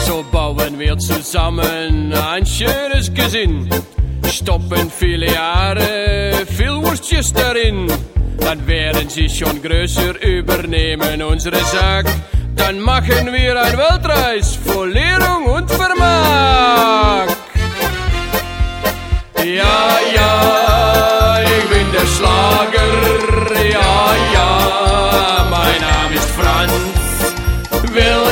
So bauen wir zusammen ein schönes Gesinn, stoppen viele Jahre, viel Wurstjes darin. Dann werden sie schon größer, übernehmen unsere Sack. Dann machen wir ein Weltreis voll Lehrung und Vermag. Ja, ja, ich bin der Schlager. Ja, ja, mein Name ist Franz. Will